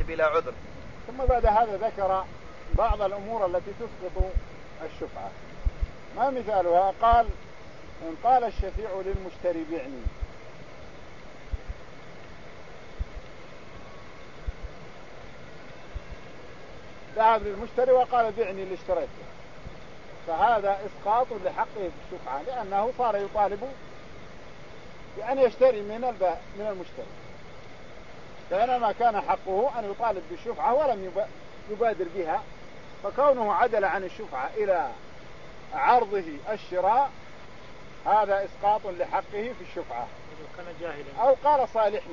بلا عذر. ثم بعد هذا ذكر بعض الأمور التي تسقط الشفعة. ما مثالها؟ قال إن قال الشفيع للمشتري بعني، ذهب للمشتري وقال بعني اللي اشتريته، فهذا إسقاط لحقه في الشفعة، لأنه صار يطالب بأن يشتري من المشتري، بينما كان حقه أن يطالب بالشفعة ولم يبادر بها، فكونه عدل عن الشفعة إلى عرضه الشراء هذا إسقاط لحقه في الشفعة. أو قال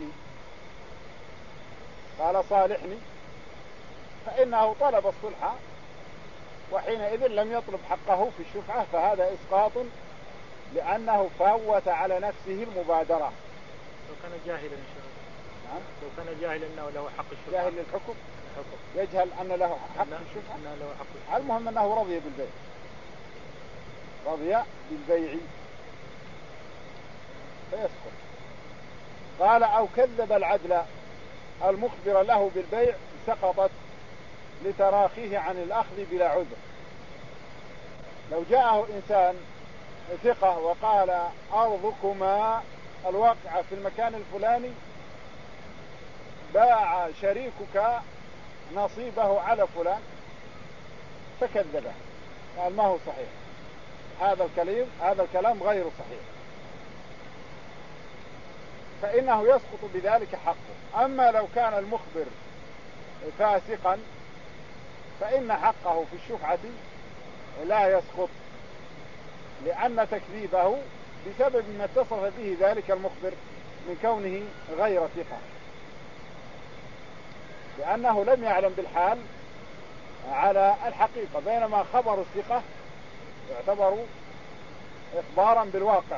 صالحني فإنه طلب الصلح وحينئذ لم يطلب حقه في الشفعة، فهذا إسقاط لأنه فوت على نفسه المبادرة. لو كان جاهلا إن شاء الله. لو كان جاهلا أنه له حق الشفعة، جاهل للحكم، يجهل أن له حق الشفعة. المهم أنه رضي بالبيع فيسقط. قال أو كذب العدل المخبر له بالبيع سقطت لتراخيه عن الأخذ بلا عذر. لو جاءه إنسان ثقة وقال أرضكما الواقعة في المكان الفلاني، باع شريكك نصيبه على فلان، فكذبه قال ما هو صحيح، هذا الكلام غير صحيح، فإنه يسقط بذلك حقه. أما لو كان المخبر فاسقا فإن حقه في الشفعة لا يسقط، لأن تكذيبه بسبب ما اتصف به ذلك المخبر من كونه غير ثقة، لأنه لم يعلم بالحال على الحقيقة، بينما خبر الثقة يعتبر إخبارا بالواقع.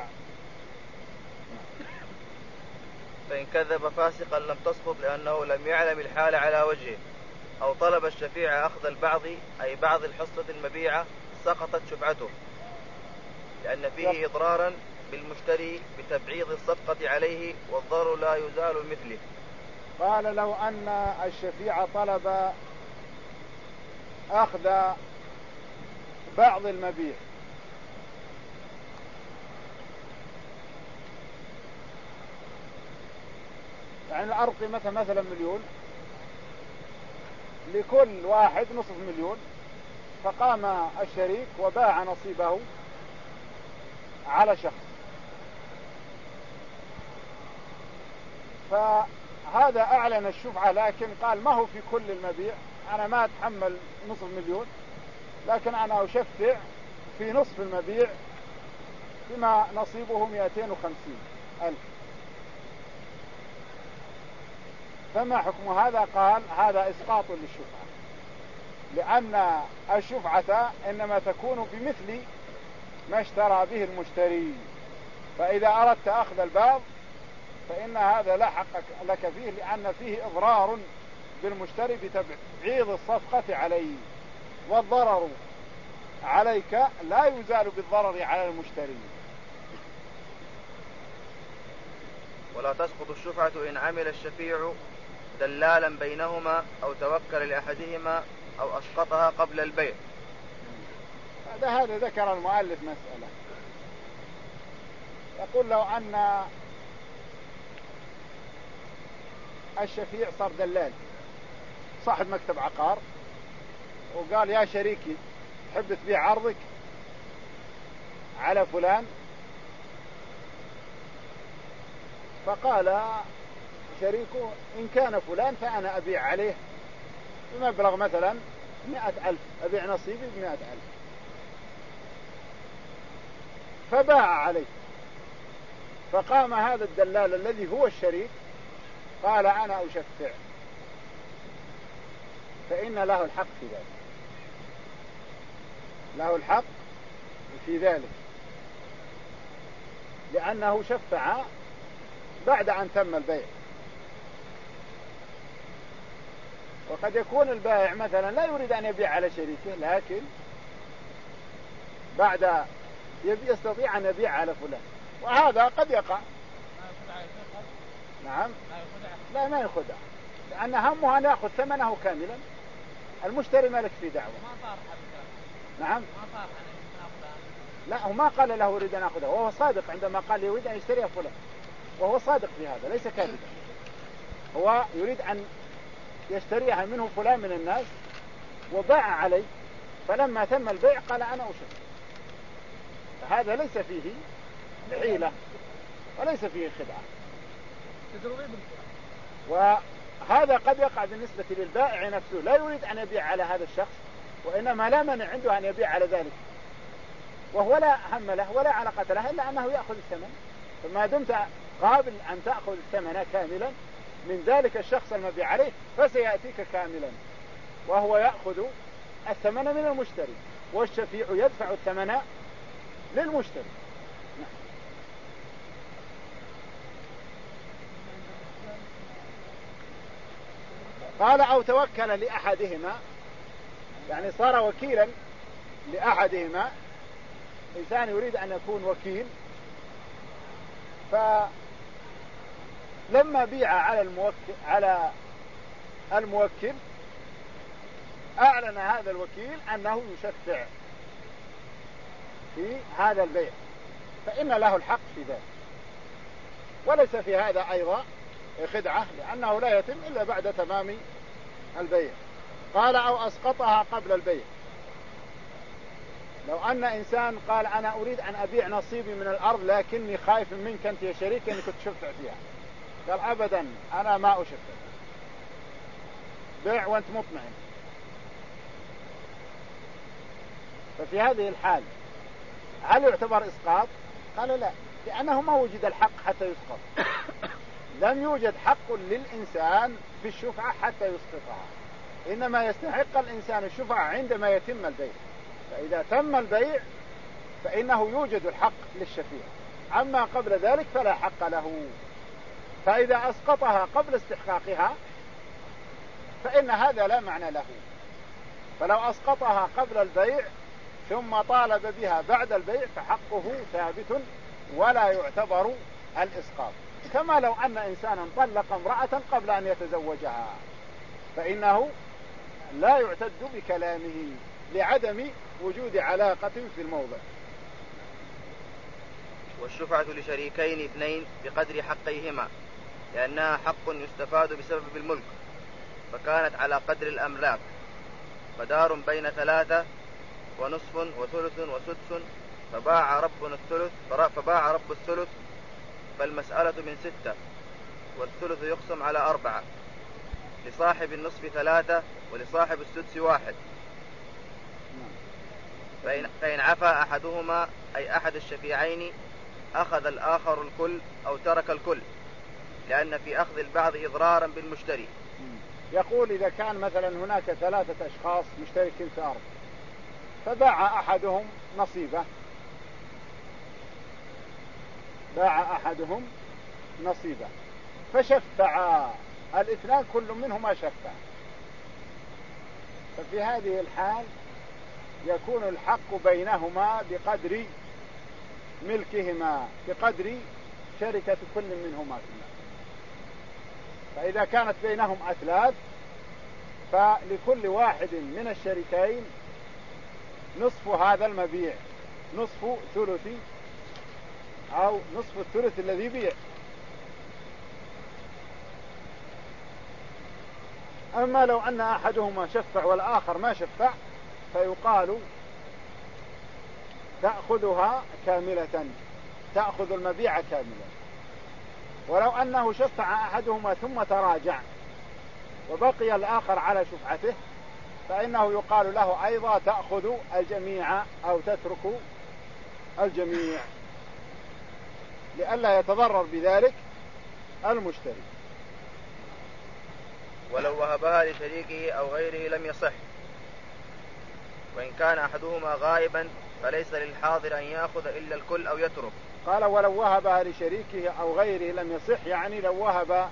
فإن كذب فاسقا لم تسقط لأنه لم يعلم الحال على وجهه، أو طلب الشفيع أخذ البعض أي بعض الحصة المبيعة سقطت شفعته، لأن فيه إضرارا بالمشتري بتبعيض الصفقة عليه والضرر لا يزال مثله. قال لو أن الشفيع طلب أخذ بعض المبيع يعني الأرض قيمتها مثلا 1,000,000، لكل واحد 500,000، فقام الشريك وباع نصيبه على شخص، فهذا أعلن الشفعة لكن قال ما هو في كل المبيع، أنا ما أتحمل 500,000 لكن أنا أشفع في نصف المبيع بما نصيبه 250,000. فما حكم هذا؟ قال هذا إسقاط للشفعة، لأن الشفعة إنما تكون بمثل ما اشترى به المشتري، فإذا أردت أخذ البعض فإن هذا لا حق لك فيه، لأن فيه إضرار بالمشتري بتبعيض الصفقة عليه، والضرر عليك لا يزال بالضرر على المشتري. ولا تسقط الشفعة إن عمل الشفيع دلالا بينهما أو توكل لأحدهما أو أسقطها قبل البيع. هذا ذكر المؤلف مسألة، يقول لو أن الشفيع صار دلال صاحب مكتب عقار وقال يا شريكي تحب تبيع عرضك على فلان، فقال شريكه إن كان فلان فأنا أبيع عليه بمبلغ مثلا 100,000، أبيع نصيبي ب100,000، فباع عليه، فقام هذا الدلال الذي هو الشريك قال أنا أشفع، فإن له الحق في ذلك، له الحق في ذلك، لأنه شفع بعد أن تم البيع. وقد يكون البائع مثلا لا يريد أن يبيع على شريكه، لكن بعد يستطيع أن يبيع على فلان، وهذا قد يقع. نعم، لا ما يخدع، لأن همه أن يأخذ ثمنه كاملا. المشتري مالك في دعوة. نعم. لا، هو ما قال له أريد أن أخذها، وهو صادق عندما قال يريد أن يشتريها فلان، وهو صادق في هذا ليس كاذبا. هو يريد أن يشتريها منه فلان من الناس وباع عليه، فلما تم البيع قال أنا أشتري. فهذا ليس فيه حيلة وليس فيه خدعة. وهذا قد يقع بالنسبة للبائع نفسه، لا يريد أن يبيع على هذا الشخص، وإنما لا مانع عنده أن يبيع على ذلك، وهو لا هم له ولا علاقة له إلا أنه يأخذ الثمن. فما دمت قابل أن تأخذ الثمن كاملا من ذلك الشخص المبيع عليه فسيأتيك كاملا، وهو يأخذ الثمن من المشتري، والشفيع يدفع الثمن للمشتري. قال أو توكل لأحدهما، يعني صار وكيلا لأحدهما. إنسان يريد أن يكون وكيل، فلما بيع على الموكل أعلن هذا الوكيل أنه يشفع في هذا البيع، فإن له الحق في ذلك، وليس في هذا أيضا خدعة، لأنه لا يتم إلا بعد تمام البيع. قال أو أسقطها قبل البيع. لو أن إنسان قال أنا أريد أن أبيع نصيبي من الأرض لكني خايف منك أنت يا شريك أنك تشفع فيها، قال أبدا أنا ما أشفع، بيع وأنت مطمئن. ففي هذه الحال هل يعتبر إسقاط؟ قال لا، لأنه ما وجد الحق حتى يسقط. لم يوجد حق للإنسان في الشفعة حتى يسقطها، إنما يستحق الإنسان الشفعة عندما يتم البيع. فإذا تم البيع فإنه يوجد الحق للشفيع، أما قبل ذلك فلا حق له. فإذا أسقطها قبل استحقاقها فإن هذا لا معنى له. فلو أسقطها قبل البيع ثم طالب بها بعد البيع فحقه ثابت ولا يعتبر الإسقاط. كما لو أن إنسانا طلق امرأة قبل أن يتزوجها فإنه لا يعتد بكلامه لعدم وجود علاقة في الموضع. والشفعة لشريكين اثنين بقدر حقيهما، لأنها حق يستفاد بسبب الملك، فكانت على قدر الأملاك، فدار بين 3 ونصف وثلث وسدس، فباع رب الثلث، فالمسألة من 6، والثلث يقسم على 4، لصاحب النصف 3 ولصاحب السدس 1. فإن عفا أحدهما أي أحد الشفيعين أخذ الآخر الكل أو ترك الكل، لأن في أخذ البعض إضرارا بالمشتري. يقول إذا كان مثلا هناك 3 أشخاص مشتركين في أرض، فباع أحدهم نصيبه، فشفع الاثنان كل منهما شفع، ففي هذه الحال يكون الحق بينهما بقدر ملكهما، بقدر شركة كل منهما فيها. فإذا كانت بينهم أثلاث فلكل واحد من الشريكين نصف هذا المبيع، نصف ثلث أو نصف الثلث الذي بيع. أما لو أن أحدهما شفع والآخر ما شفع فيقال تأخذها كاملة، تأخذ المبيع كاملا. ولو أنه شفع أحدهما ثم تراجع وبقي الآخر على شفعته فإنه يقال له أيضا تأخذ الجميع أو تترك الجميع، لئلا يتضرر بذلك المشتري. ولو وهبها لشريكه أو غيره لم يصح، وإن كان أحدهما غائبا فليس للحاضر أن يأخذ إلا الكل أو يترك. قال ولو وهبها لشريكه أو غيره لم يصح، يعني لو وهب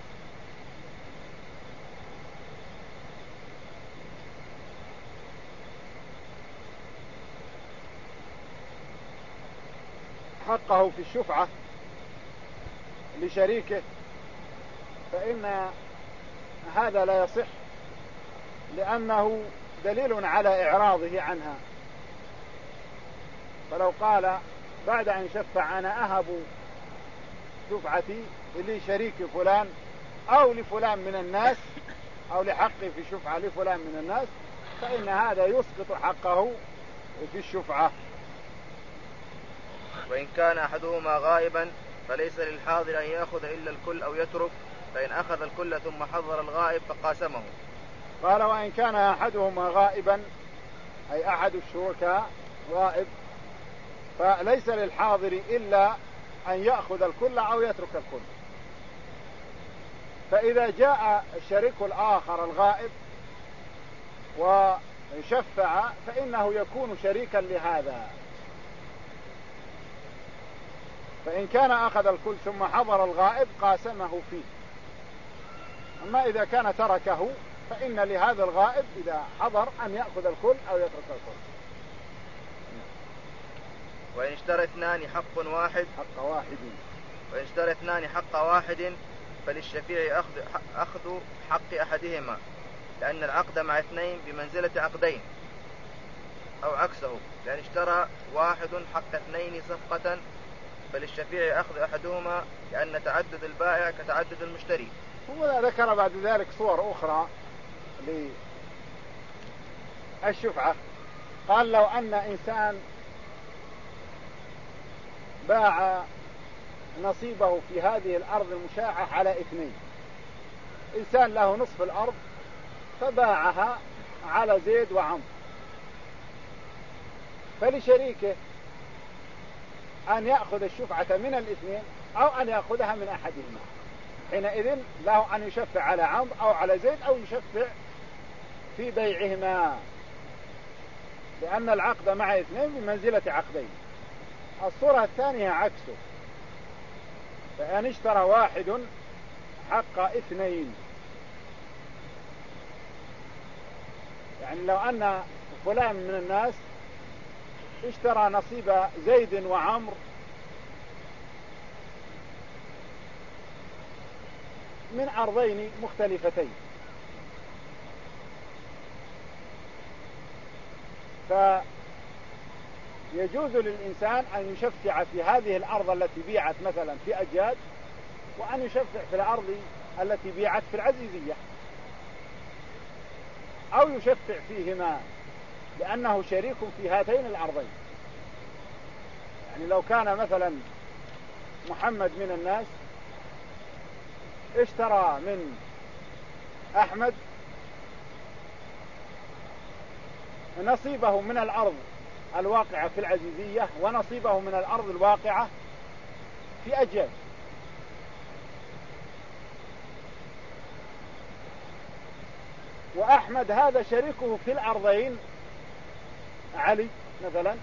حقه في الشفعة لشريكه فإن هذا لا يصح، لأنه دليل على إعراضه عنها. فلو قال بعد أن شفع أنا أهب شفعتي لشريك فلان أو لفلان من الناس، أو لحقي في شفعة لفلان من الناس، فإن هذا يسقط حقه في الشفعة. وإن كان أحدهما غائبا فليس للحاضر أن يأخذ إلا الكل أو يترك، فإن أخذ الكل ثم حضر الغائب فقاسمه. قال وإن كان أحدهما غائبا، أي أحد الشركاء غائب، فليس للحاضر إلا أن يأخذ الكل أو يترك الكل. فإذا جاء الشريك الآخر الغائب وشفع فإنه يكون شريكا لهذا. فإن كان أخذ الكل ثم حضر الغائب قاسمه فيه. أما إذا كان تركه فإن لهذا الغائب إذا حضر أن يأخذ الكل أو يترك الكل. وإن اشترى اثنان حق واحد وإن اشترى اثنان حق واحد فللشفيع أخذ حق أحدهما، لأن العقد مع اثنين بمنزلة عقدين، أو عكسه، لأن اشترى واحد حق اثنين صفقة فللشفيع أخذ أحدهما، لأن تعدد البائع كتعدد المشتري. وذكر بعد ذلك صور أخرى للشفعة. قال لو أن إنسان باع نصيبه في هذه الأرض المشاعة على اثنين، إنسان له نصف الأرض فباعها على زيد وعمر، فلشريكه أن يأخذ الشفعة من الاثنين أو أن يأخذها من أحدهما. حينئذ له أن يشفع على عمرو أو على زيد أو يشفع في بيعهما، لأن العقد مع اثنين بمنزلة عقدين. الصورة الثانية عكسه، فإن اشترى واحد حق اثنين، يعني لو أن فلان من الناس اشترى نصيب زيد وعمر من أرضين مختلفتين، فيجوز للإنسان أن يشفع في هذه الأرض التي بيعت مثلا في أجاد، وأن يشفع في الأرض التي بيعت في العزيزية، أو يشفع فيهما لأنه شريك في هاتين الأرضين. يعني لو كان مثلا محمد من الناس اشترى من أحمد نصيبه من الأرض الواقعة في العزيزية ونصيبه من الأرض الواقعة في أجاد، وأحمد هذا شريكه في الأرضين علي مثلا،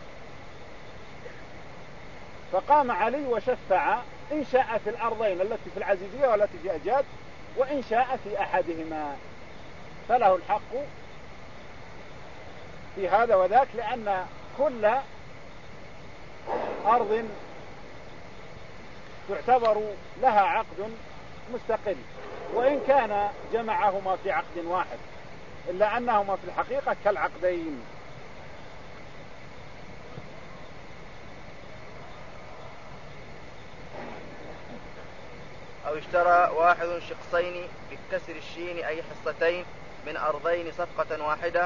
فقام علي وشفع إن شاء في الأرضين التي في العزيزية والتي في أجاد، وإن شاء في أحدهما، فله الحق في هذا وذاك، لأن كل أرض تعتبر لها عقد مستقل، وإن كان جمعهما في عقد واحد، إلا أنهما في الحقيقة كالعقدين. أو اشترى واحد شخصين بكسر الشين أي حصتين من أرضين صفقة واحدة.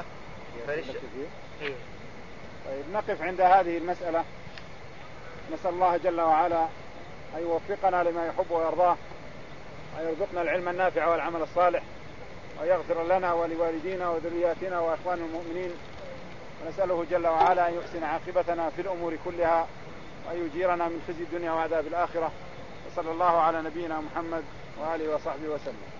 طيب نقف عند هذه المسألة. نسأل الله جل وعلا أن يوفقنا لما يحب ويرضاه، وأن يرزقنا العلم النافع والعمل الصالح، ويغفر لنا ولوالدينا وذرياتنا وإخوان المؤمنين، ونسأله جل وعلا أن يحسن عاقبتنا في الأمور كلها، وأن يجيرنا من خزي الدنيا وعذاب الآخرة. وصلى الله على نبينا محمد وآله وصحبه وسلم.